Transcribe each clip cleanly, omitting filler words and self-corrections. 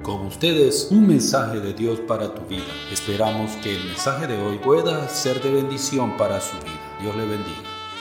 Con ustedes, un mensaje de Dios para tu vida. Esperamos que el mensaje de hoy pueda ser de bendición para su vida. Dios le bendiga.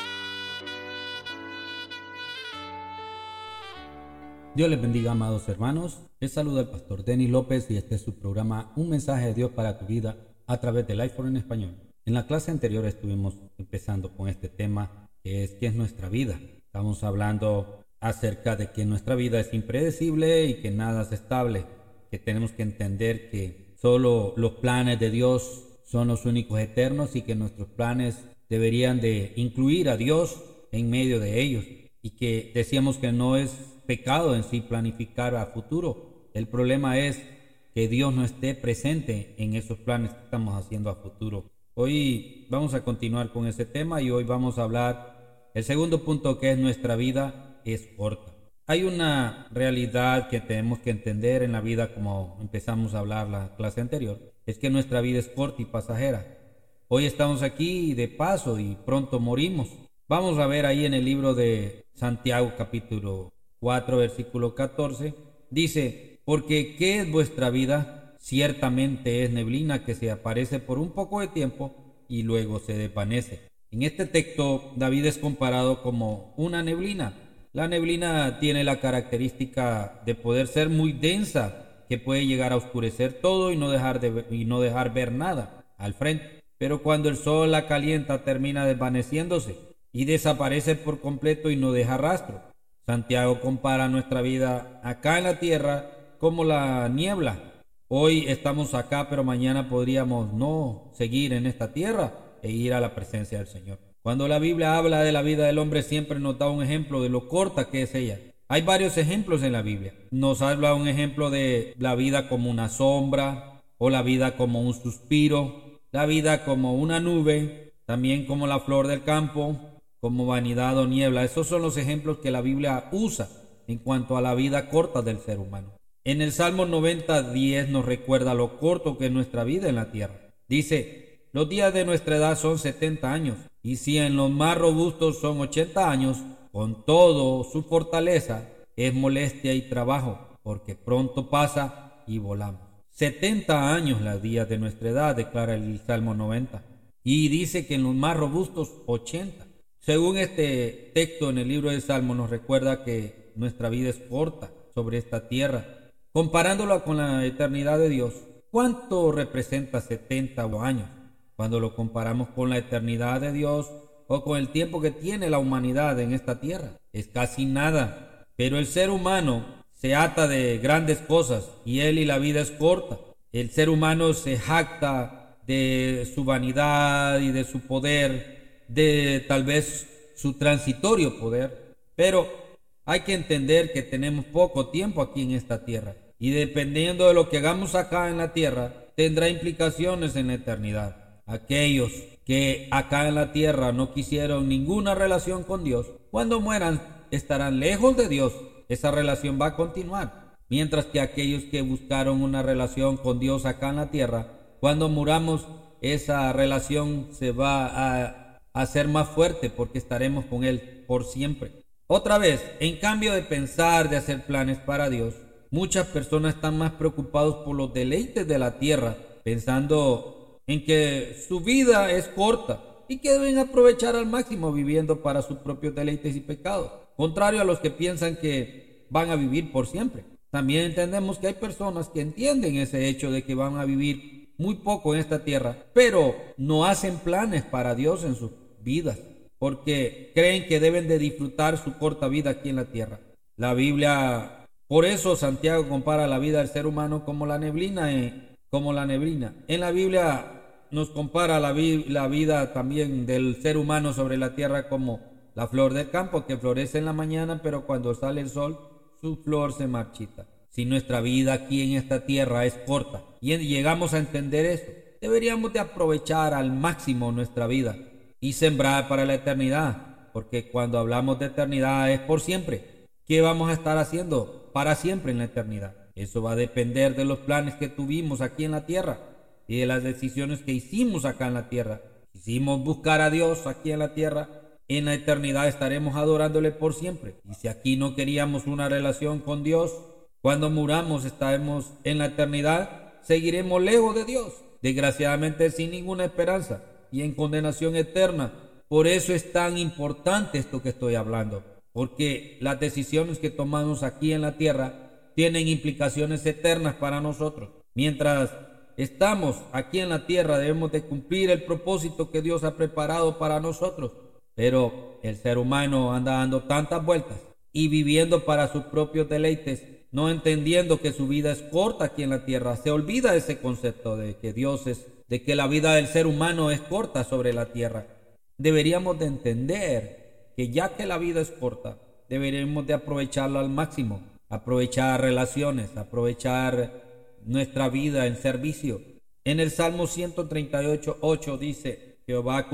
Dios les bendiga, amados hermanos. Les saluda el pastor Denis López y este es su programa Un mensaje de Dios para tu vida a través del iPhone en español. En la clase anterior estuvimos empezando con este tema que es ¿qué es nuestra vida? Estamos hablando acerca de que nuestra vida es impredecible y que nada es estable, que tenemos que entender que solo los planes de Dios son los únicos eternos y que nuestros planes deberían de incluir a Dios en medio de ellos, y que decíamos que no es pecado en sí planificar a futuro. El problema es que Dios no esté presente en esos planes que estamos haciendo a futuro. Hoy vamos a continuar con ese tema y hoy vamos a hablar el segundo punto, que es nuestra vida es corta. Hay una realidad que tenemos que entender en la vida, como empezamos a hablar la clase anterior, es que nuestra vida es corta y pasajera. Hoy estamos aquí de paso y pronto morimos. Vamos a ver ahí en el libro de Santiago capítulo 4 versículo 14, dice: porque ¿qué es vuestra vida? Ciertamente es neblina que se aparece por un poco de tiempo y luego se desvanece. En este texto David es comparado como una neblina. La neblina tiene la característica de poder ser muy densa, que puede llegar a oscurecer todo y no dejar ver nada al frente. Pero cuando el sol la calienta, termina desvaneciéndose y desaparece por completo y no deja rastro. Santiago compara nuestra vida acá en la tierra como la niebla. Hoy estamos acá, pero mañana podríamos no seguir en esta tierra e ir a la presencia del Señor. Cuando la Biblia habla de la vida del hombre, siempre nos da un ejemplo de lo corta que es ella. Hay varios ejemplos en la Biblia. Nos habla un ejemplo de la vida como una sombra, o la vida como un suspiro, la vida como una nube, también como la flor del campo, como vanidad o niebla. Esos son los ejemplos que la Biblia usa en cuanto a la vida corta del ser humano. En el Salmo 90:10 nos recuerda lo corto que es nuestra vida en la tierra. Dice: los días de nuestra edad son 70 años, y si en los más robustos son 80 años, con todo su fortaleza es molestia y trabajo, porque pronto pasa y volamos. 70 años los días de nuestra edad, declara el Salmo 90, y dice que en los más robustos 80. Según este texto en el libro del Salmo, nos recuerda que nuestra vida es corta sobre esta tierra. Comparándola con la eternidad de Dios, ¿cuánto representa 70 años? Cuando lo comparamos con la eternidad de Dios o con el tiempo que tiene la humanidad en esta tierra, es casi nada. Pero el ser humano se ata de grandes cosas y la vida es corta. El ser humano se jacta de su vanidad y de su poder, de tal vez su transitorio poder. Pero hay que entender que tenemos poco tiempo aquí en esta tierra, y dependiendo de lo que hagamos acá en la tierra, tendrá implicaciones en la eternidad. Aquellos que acá en la tierra no quisieron ninguna relación con Dios, cuando mueran estarán lejos de Dios. Esa relación va a continuar. Mientras que aquellos que buscaron una relación con Dios acá en la tierra, cuando muramos, esa relación se va a hacer más fuerte porque estaremos con Él por siempre. Otra vez, en cambio de pensar, de hacer planes para Dios, muchas personas están más preocupados por los deleites de la tierra, pensando en que su vida es corta y que deben aprovechar al máximo viviendo para sus propios deleites y pecados, contrario a los que piensan que van a vivir por siempre. También entendemos que hay personas que entienden ese hecho de que van a vivir muy poco en esta tierra, pero no hacen planes para Dios en sus vidas, porque creen que deben de disfrutar su corta vida aquí en la tierra. La Biblia, por eso Santiago compara la vida del ser humano como la neblina. En la Biblia nos compara la vida también del ser humano sobre la tierra como la flor del campo, que florece en la mañana, pero cuando sale el sol, su flor se marchita. Si nuestra vida aquí en esta tierra es corta y llegamos a entender eso, deberíamos de aprovechar al máximo nuestra vida y sembrar para la eternidad, porque cuando hablamos de eternidad es por siempre. ¿Qué vamos a estar haciendo para siempre en la eternidad? Eso va a depender de los planes que tuvimos aquí en la tierra y de las decisiones que hicimos acá en la tierra. Si hicimos buscar a Dios aquí en la tierra, en la eternidad estaremos adorándole por siempre. Y si aquí no queríamos una relación con Dios, Cuando muramos estaremos en la eternidad, seguiremos lejos de Dios, desgraciadamente sin ninguna esperanza y en condenación eterna. Por eso es tan importante esto que estoy hablando, porque las decisiones que tomamos aquí en la tierra tienen implicaciones eternas para nosotros. Mientras estamos aquí en la tierra debemos de cumplir el propósito que Dios ha preparado para nosotros, pero el ser humano anda dando tantas vueltas y viviendo para sus propios deleites, no entendiendo que su vida es corta aquí en la tierra. Se olvida ese concepto de que la vida del ser humano es corta sobre la tierra. Deberíamos de entender que ya que la vida es corta, deberíamos de aprovecharla al máximo, aprovechar relaciones, aprovechar nuestra vida en servicio. En el Salmo 138:8 dice: Jehová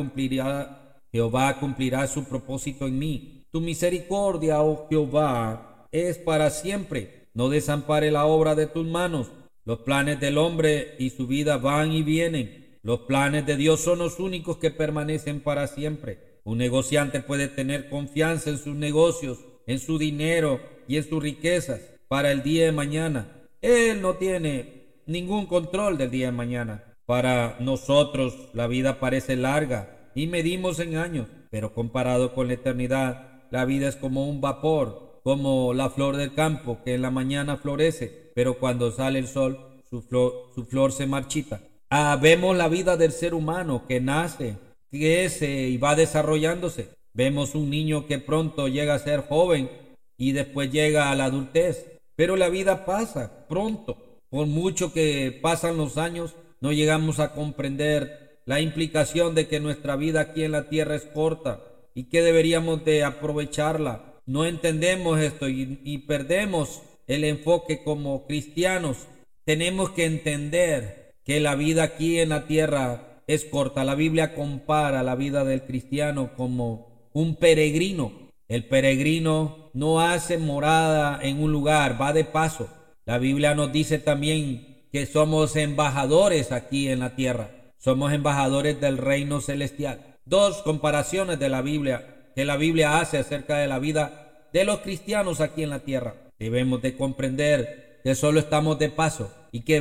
cumplirá su propósito en mí. Tu misericordia, oh Jehová, es para siempre. No desampare la obra de tus manos. Los planes del hombre y su vida van y vienen. Los planes de Dios son los únicos que permanecen para siempre. Un negociante puede tener confianza en sus negocios, en su dinero y en sus riquezas para el día de mañana. Él no tiene ningún control del día de mañana. Para nosotros la vida parece larga y medimos en años, pero comparado con la eternidad, la vida es como un vapor, como la flor del campo que en la mañana florece, pero cuando sale el sol, su flor se marchita. Vemos la vida del ser humano que nace, crece y va desarrollándose. Vemos un niño que pronto llega a ser joven y después llega a la adultez. Pero la vida pasa pronto. Por mucho que pasan los años, no llegamos a comprender la implicación de que nuestra vida aquí en la tierra es corta y que deberíamos de aprovecharla. No entendemos esto y perdemos el enfoque como cristianos. Tenemos que entender que la vida aquí en la tierra es corta. La Biblia compara la vida del cristiano como un peregrino. El peregrino no hace morada en un lugar, va de paso. La Biblia nos dice también que somos embajadores aquí en la tierra. Somos embajadores del reino celestial. Dos comparaciones de la Biblia que la Biblia hace acerca de la vida de los cristianos aquí en la tierra. Debemos de comprender que solo estamos de paso y que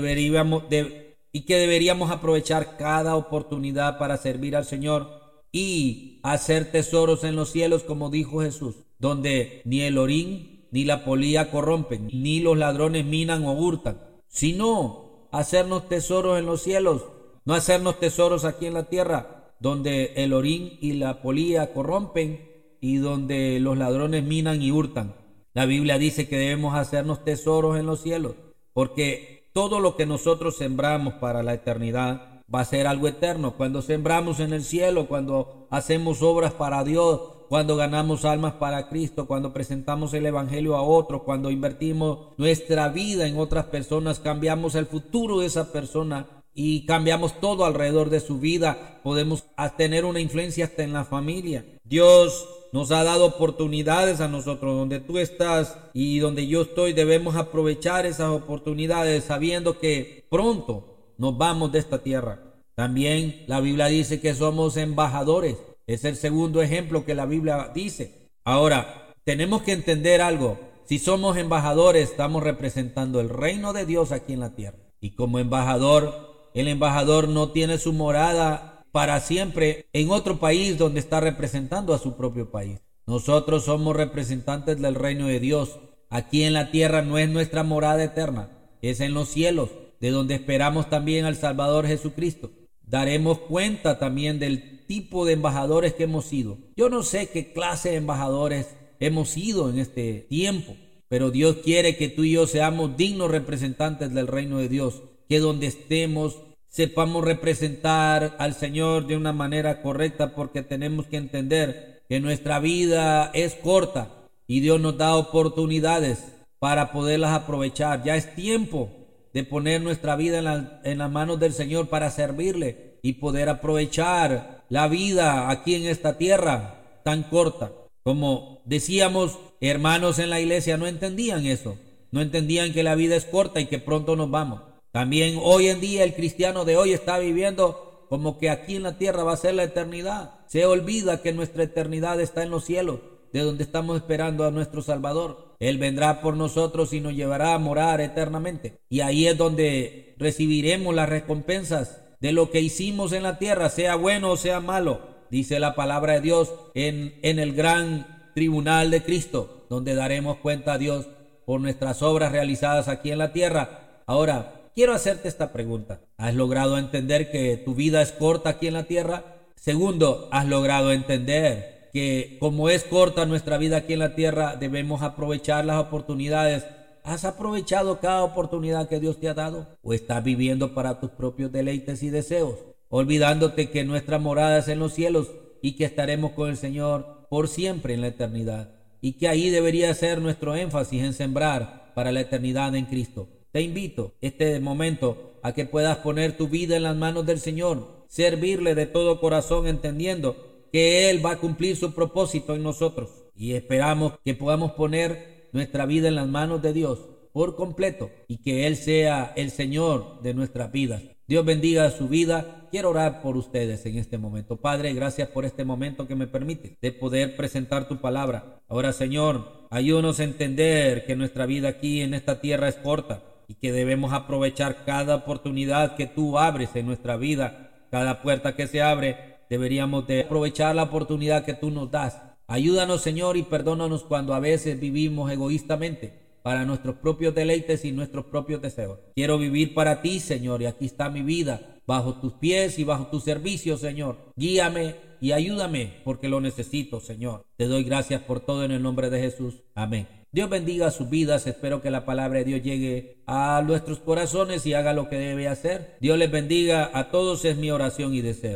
deberíamos aprovechar cada oportunidad para servir al Señor y hacer tesoros en los cielos, como dijo Jesús, donde ni el orín ni la polilla corrompen, ni los ladrones minan o hurtan, sino hacernos tesoros en los cielos, no hacernos tesoros aquí en la tierra, donde el orín y la polilla corrompen y donde los ladrones minan y hurtan. La Biblia dice que debemos hacernos tesoros en los cielos, porque todo lo que nosotros sembramos para la eternidad va a ser algo eterno. Cuando sembramos en el cielo, cuando hacemos obras para Dios, cuando ganamos almas para Cristo, cuando presentamos el evangelio a otros, cuando invertimos nuestra vida en otras personas, cambiamos el futuro de esa persona y cambiamos todo alrededor de su vida. Podemos tener una influencia hasta en la familia. Dios nos ha dado oportunidades a nosotros. Donde tú estás y donde yo estoy, debemos aprovechar esas oportunidades sabiendo que pronto nos vamos de esta tierra. También la Biblia dice que somos embajadores. Es el segundo ejemplo que la Biblia dice. Ahora, tenemos que entender algo. Si somos embajadores, estamos representando el reino de Dios aquí en la tierra. Y como embajador, el embajador no tiene su morada para siempre en otro país donde está representando a su propio país. Nosotros somos representantes del reino de Dios. Aquí en la tierra no es nuestra morada eterna, es en los cielos, de donde esperamos también al Salvador Jesucristo. Daremos cuenta también del tipo de embajadores que hemos sido. Yo no sé qué clase de embajadores hemos sido en este tiempo, pero Dios quiere que tú y yo seamos dignos representantes del reino de Dios, que donde estemos sepamos representar al Señor de una manera correcta, porque tenemos que entender que nuestra vida es corta y Dios nos da oportunidades para poderlas aprovechar. Ya es tiempo de poner nuestra vida en las manos del Señor para servirle y poder aprovechar la vida aquí en esta tierra tan corta. Como decíamos, hermanos en la iglesia no entendían eso, no entendían que la vida es corta y que pronto nos vamos. También hoy en día el cristiano de hoy está viviendo como que aquí en la tierra va a ser la eternidad. Se olvida que nuestra eternidad está en los cielos, de donde estamos esperando a nuestro Salvador. Él vendrá por nosotros y nos llevará a morar eternamente. Y ahí es donde recibiremos las recompensas de lo que hicimos en la tierra, sea bueno o sea malo. Dice la palabra de Dios en el gran tribunal de Cristo, donde daremos cuenta a Dios por nuestras obras realizadas aquí en la tierra. Ahora, quiero hacerte esta pregunta. ¿Has logrado entender que tu vida es corta aquí en la tierra? Segundo, ¿has logrado entender que como es corta nuestra vida aquí en la tierra, debemos aprovechar las oportunidades? ¿Has aprovechado cada oportunidad que Dios te ha dado? ¿O estás viviendo para tus propios deleites y deseos, olvidándote que nuestra morada es en los cielos y que estaremos con el Señor por siempre en la eternidad? Y que ahí debería ser nuestro énfasis en sembrar para la eternidad en Cristo. Te invito este momento a que puedas poner tu vida en las manos del Señor, servirle de todo corazón, entendiendo que Él va a cumplir su propósito en nosotros. Y esperamos que podamos poner nuestra vida en las manos de Dios por completo y que Él sea el Señor de nuestras vidas. Dios bendiga su vida. Quiero orar por ustedes en este momento. Padre, gracias por este momento que me permite de poder presentar tu palabra. Ahora, Señor, ayúdanos a entender que nuestra vida aquí en esta tierra es corta y que debemos aprovechar cada oportunidad que tú abres en nuestra vida. Cada puerta que se abre, deberíamos de aprovechar la oportunidad que tú nos das. Ayúdanos, Señor, y perdónanos cuando a veces vivimos egoístamente para nuestros propios deleites y nuestros propios deseos. Quiero vivir para ti, Señor, y aquí está mi vida, bajo tus pies y bajo tu servicio, Señor. Guíame y ayúdame porque lo necesito, Señor. Te doy gracias por todo en el nombre de Jesús. Amén. Dios bendiga sus vidas. Espero que la palabra de Dios llegue a nuestros corazones y haga lo que debe hacer. Dios les bendiga a todos, es mi oración y deseo.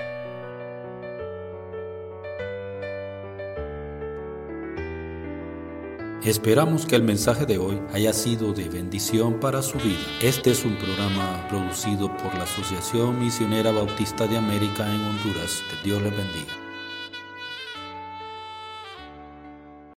Esperamos que el mensaje de hoy haya sido de bendición para su vida. Este es un programa producido por la Asociación Misionera Bautista de América en Honduras. Que Dios les bendiga.